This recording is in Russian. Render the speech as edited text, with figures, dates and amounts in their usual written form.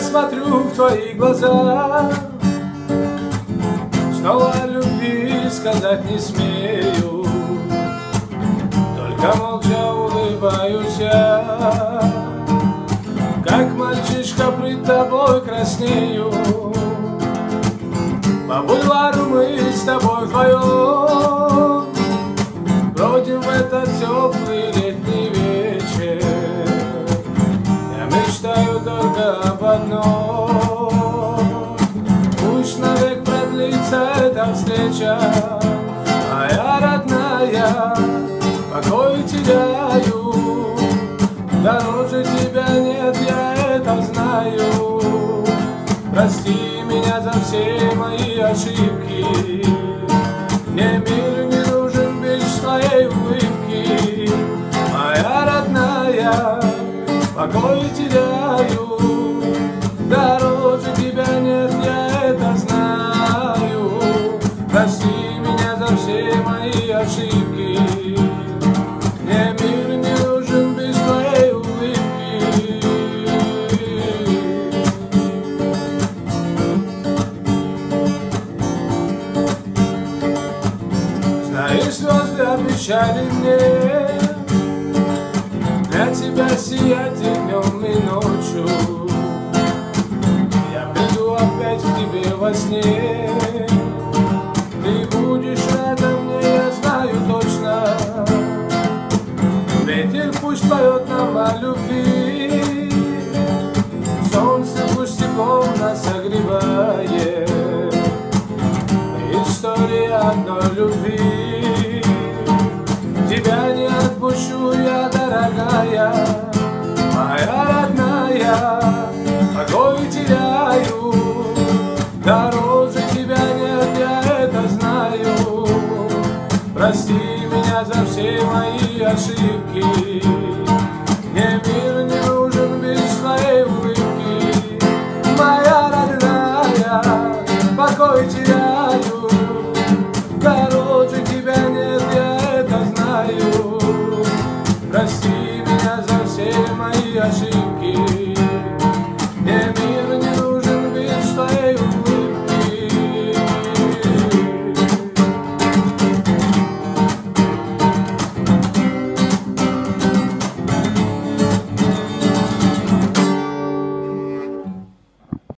смотрю в твои глаза, снова о любви сказать не смею, только молча улыбаюсь я, как мальчишка пред тобой краснею. По бульвару мы с тобой вдвоем бродим в этот теплый летний вечер. Я мечтаю только об одном: пусть навек продлится эта встреча. Моя родная, покой теряю, дороже тебя нет, я это знаю. Прости меня за все мои ошибки, мне мир не нужен без твоей улыбки. Моя родная, покой теряю, дороже тебя нет, я это знаю. Прости меня за все мои ошибки, мне мир не нужен без твоей улыбки. Знаешь, звезды обещали мне для тебя сиять днем и ночью. Я приду опять к тебе во сне, ты будешь рядом мне, я знаю точно. Ветер пусть поет нам о любви, солнце пусть теплом нас согревает. История одной любви, тебя не отпущу я, дорогая. Моя родная, покой теряю, дороже тебя нет, я это знаю. Прости меня за все мои ошибки,